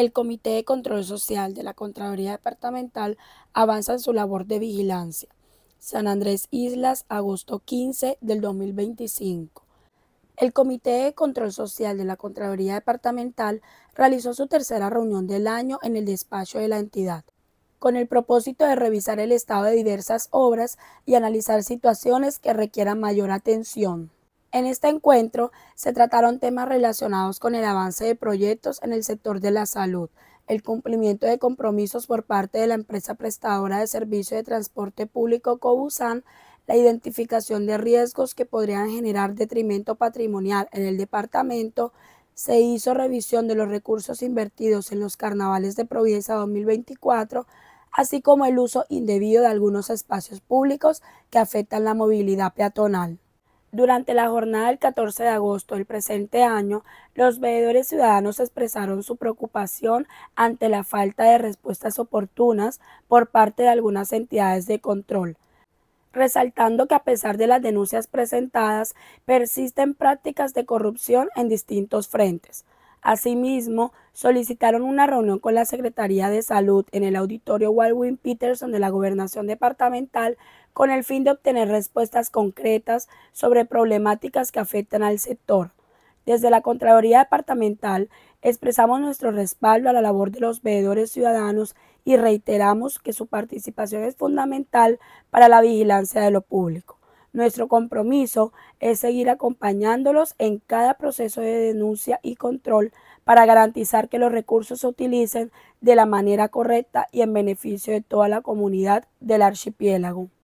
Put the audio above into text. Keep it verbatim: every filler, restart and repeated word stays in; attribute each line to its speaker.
Speaker 1: El Comité de Control Social de la Contraloría Departamental avanza en su labor de vigilancia. San Andrés Islas, agosto quince del dos mil veinticinco. El Comité de Control Social de la Contraloría Departamental realizó su tercera reunión del año en el despacho de la entidad, con el propósito de revisar el estado de diversas obras y analizar situaciones que requieran mayor atención. En este encuentro se trataron temas relacionados con el avance de proyectos en el sector de la salud, el cumplimiento de compromisos por parte de la empresa prestadora de servicio de transporte público Cobusan, la identificación de riesgos que podrían generar detrimento patrimonial en el departamento. Se hizo revisión de los recursos invertidos en los carnavales de Providencia dos mil veinticuatro, así como el uso indebido de algunos espacios públicos que afectan la movilidad peatonal. Durante la jornada del catorce de agosto del presente año, los veedores ciudadanos expresaron su preocupación ante la falta de respuestas oportunas por parte de algunas entidades de control, resaltando que a pesar de las denuncias presentadas, persisten prácticas de corrupción en distintos frentes. Asimismo, solicitaron una reunión con la Secretaría de Salud en el Auditorio Baldwin Peterson de la Gobernación Departamental con el fin de obtener respuestas concretas sobre problemáticas que afectan al sector. Desde la Contraloría Departamental expresamos nuestro respaldo a la labor de los veedores ciudadanos y reiteramos que su participación es fundamental para la vigilancia de lo público. Nuestro compromiso es seguir acompañándolos en cada proceso de denuncia y control para garantizar que los recursos se utilicen de la manera correcta y en beneficio de toda la comunidad del archipiélago.